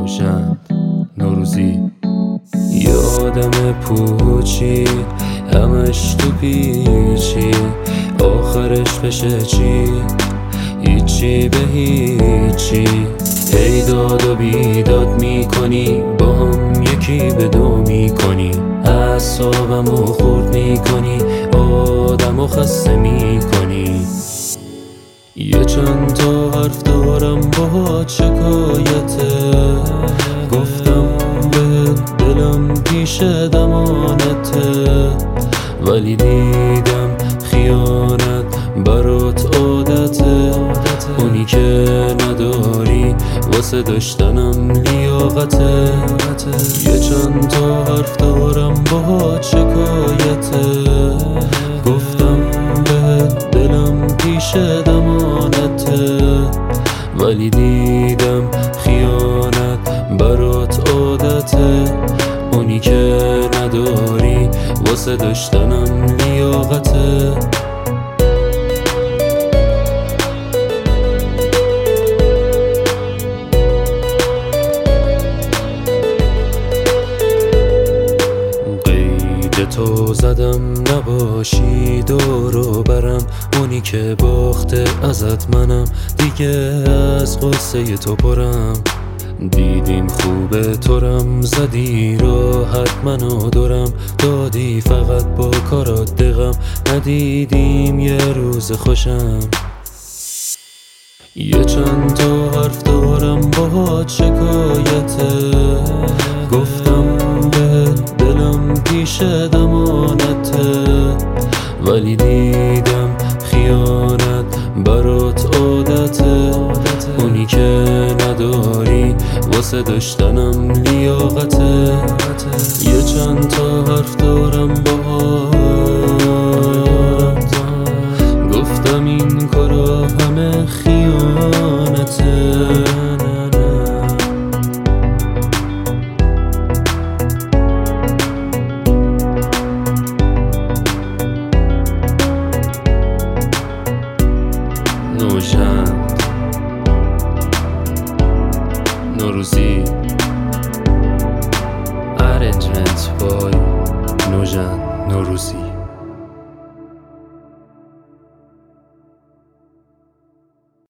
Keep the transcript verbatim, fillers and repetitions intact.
نوژند نوروزی. یادم پوچی همش تو پیچی، آخرش بشه چی؟ هیچی به هیچی. ای داد و بیداد میکنی، با هم یکی به دو میکنی، اعصابمو خورد میکنی، آدمو خسته میکنی. یه چند تا حرف دارم باهات شکایته، گفتم بهت دلم پیش دمانته، ولی دیدم خیانت برات عادته. اونی که نداری واسه داشتنم لیاقته. یه چند تا حرف دارم باهات شکایته، گفتم بهت دلم پیش دمانته، ولی دیدم خیانت برات عادته. اونی که نداری واسه داشتنم لیاقته. تو زدم نباشی دورو برم، اونی که باخته ازت منم، دیگه از قصه تو پرم. دیدیم خوبه تورم زدی راحت منو دورم، دادی فقط با کارات دقم، ندیدیم یه روز خوشم. یه چند تا حرف دارم باهات شکایته، گفتم بهت دلم پیش دمانته، ولی دیدم خیانت برات عادته. اونی که نداری واسه داشتنم لیاقته. یه چند تا حرف دارم باهات، گفتم این کارا همه خیانته. نوژند نوروزی. Arrangement by نوژند نوروزی.